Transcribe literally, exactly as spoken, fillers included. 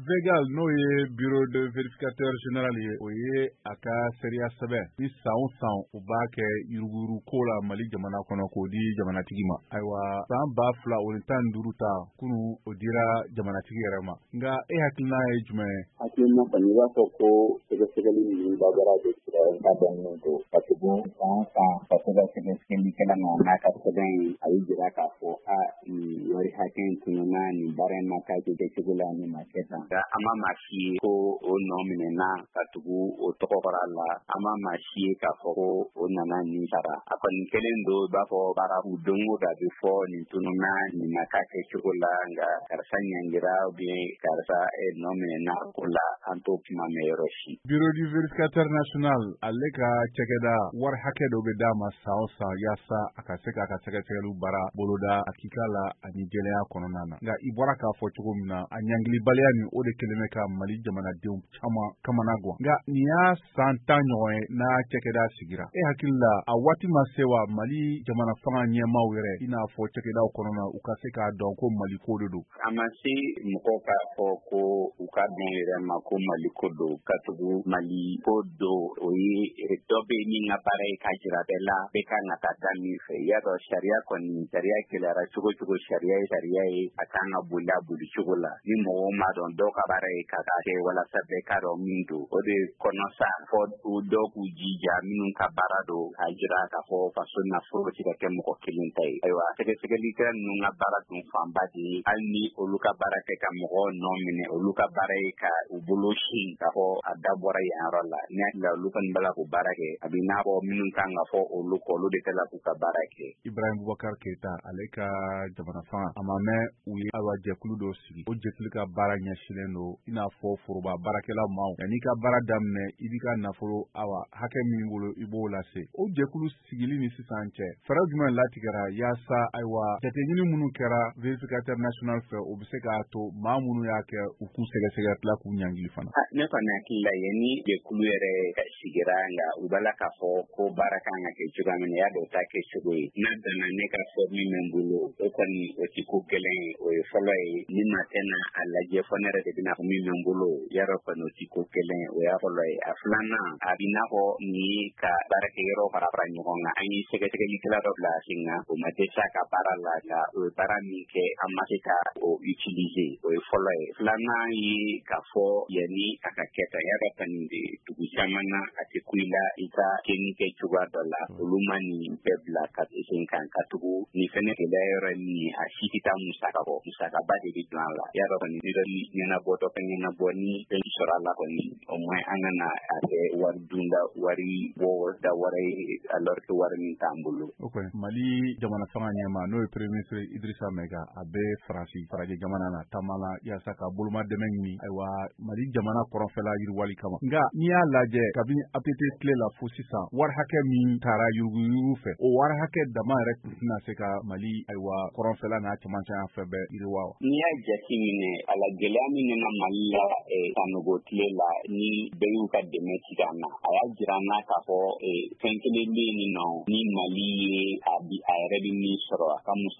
Végal n'o ye bureau de vérificateur général ye o ye a ka sariya sɛbɛn ni san o san u b'a kɛ yuruguyurugu ko la Mali jamana kɔnɔ k'o di jamanatigi ma. Ayiwa san ba fila o ni tan ni duuru ta kunun o dira jamanatigi yɛrɛ ma. Nka e hakilina ye jumɛn ye? Hakilina kɔni i b'a fɔ ko sɛgɛsɛgɛli ninnu dabɔra de sira ka dɔnnen don ka tugu san san ka se ka sɛgɛsɛgɛlikɛla ma n'a ka sɛbɛn ye a y'i jira k'a fɔ a nin wari hakɛ in tununa nin baara in ma k'a kɛ kɛcogo la nin ma kɛ tan. Nka an ma maa si ye ko o nɔ minɛna ka tugu o tɔgɔ fara la an ma maa si ye k'a fɔ ko o nana nin sara a kɔni kelen don i b'a fɔ baara u don o da bɛ fɔ nin tununa nin ma k'a kɛcogo la nka karisa ɲangira bien karisa nɔ minɛna ko la an t'o kuma mɛn yɔrɔ si. Bureau du vérificateur national ale ka cɛkɛda wari hakɛ dɔ bɛ d'a ma san o san yaasa a ka se k'a ka sɛgɛsɛgɛliw baara boloda hakika la ani jɛlɛya kɔnɔna na. Nka i bɔra k'a fɔ cogo min na a ɲangilibaliya nin o de kelen bɛ ka Mali jamanadenw caman kamana gan. Nka nin y'a san tan ɲɔgɔn ye n'a cɛkɛda sigira. E hakili la a waati ma se wa Mali jamana fanga ɲɛmaaw yɛrɛ i n'a fɔ cɛkɛdaw kɔnɔna u ka se k'a dɔn ko Mali ko de don? A ma se mɔgɔw k'a fɔ ko u ka dɔn yɛrɛ ma ko Mali ko don ka tugu Mali ko don o ye dɔ bɛ min ka baara ye ka jira bɛɛ la bɛɛ kan ka taa da min fɛ. I y'a dɔn sariya kɔni sariya gɛlɛyara cogo cogo sariya ye sariya ye a kan ka boli a boli cogo la. Ni mɔgɔw ma dɔn dɔw ka baara ye ka kɛ walasa bɛɛ ka dɔn min don o de kɔnɔ sa fɔ dɔw k'u jija minnu ka baara don a jira k'a fɔ faso nafolo ti ka kɛ mɔgɔ kelen ta ye. Ayiwa sɛgɛsɛgɛlikɛla ninnu ka baara dun fanba de ye hali ni olu ka baara kɛ ka mɔgɔw nɔ minɛ olu ka baara ye ka u bolo sin k'a fɔ a da bɔra yen yɔrɔ la. Ni hakili la olu kɔni bala k'u baara kɛ a bɛ n'a fɔ minnu kan ka fɔ olu kɔ olu de kɛla k'u ka baara kɛ. Ibrahim Boubacar Keita ale ka jamana fanga a ma mɛn u ye ayiwa jɛkulu dɔ sigi o jɛkulu ka baara ɲɛsinnen don i n'a fɔ foroba baarakɛla maaw yanni ka baara daminɛ i b'i ka nafolo awa hakɛ min bolo i b'o lase. O jɛkulu sigili ni sisan cɛ fɛɛrɛ jumɛn latigɛra yaasa ayiwa jateɲini minnu kɛra vérificateur national fɛ o bɛ se k'a to maa minnu y'a kɛ u k'u sɛgɛsɛgɛ tila k'u ɲangili fana? Ne kɔni hakili la ye ni jɛkulu yɛrɛ sigira nka u b'a la k'a fɔ ko baara kan ka kɛ cogoya min na y'a dɔn o t'a kɛ cogo ye. N'a danna ne ka fɔ min bɛ n bolo o kɔni o ti ko gɛlɛn ye o ye fɔlɔ ye ni ma tɛna a lajɛ fɔ ne yɛrɛ de bɛna fɔ min bɛ n bolo y'a dɔn kɔni o ti ko gɛlɛn o y'a fɔlɔ ye. A filanan a bɛ n'a fɔ ni ka baarakɛyɔrɔ fara fara ɲɔgɔn kan an ye sɛgɛsɛgɛlikɛla dɔ bila sen kan o ma dɛsɛ a ka baara la nka o ye baara min kɛ an ma se ka o utiliser o ye fɔlɔ ye. Filanan ye k'a fɔ yanni a ka kɛ tan y'a dɔn kɔni dugu caman na a tɛ ku i la i ka kɛni kɛ cogoya dɔ la olu ma nin bɛɛ bila ka sen kan ka tugu nin fɛnɛ gɛlɛya yɔrɔ min ye a si tɛ taa musaka bɔ musakaba de bɛ don a la. Y'a dɔn kɔni ni dɔ ɲɛnabɔ dɔ ka ɲɛnabɔ ni fɛn sɔrɔ a la kɔni au moins an ka na a kɛ wari dunda wari bɔ da wɛrɛ ye alors que wari min t'an bolo. Ok Mali jamana fanga ɲɛma n'o ye premier ministre Idrissa Mega a bɛ Faransi farajɛ jamana na taamala yaasa ka boloma dɛmɛ ɲini ayiwa Mali jamana kɔrɔnfɛla yiriwali kama. Nka n'i y'a lajɛ kabini A P T tile la fo sisan wari hakɛ min taara yuruguyurugu fɛ o wari hakɛ dama yɛrɛ tɛna se ka Mali ayiwa kɔrɔnfɛla n'a cɛmancɛ yan fɛ bɛɛ yiriwa wa? N'i y'a jate minɛ a la gɛlɛya min nana Mali la sanogo tile la ni bɛɛ y'u ka dɛmɛ tigɛ an na a y'a jira an na k'a fɔ fɛn kelen bɛ yen nɔ ni Mali ye a yɛrɛ bɛ min sɔrɔ a ka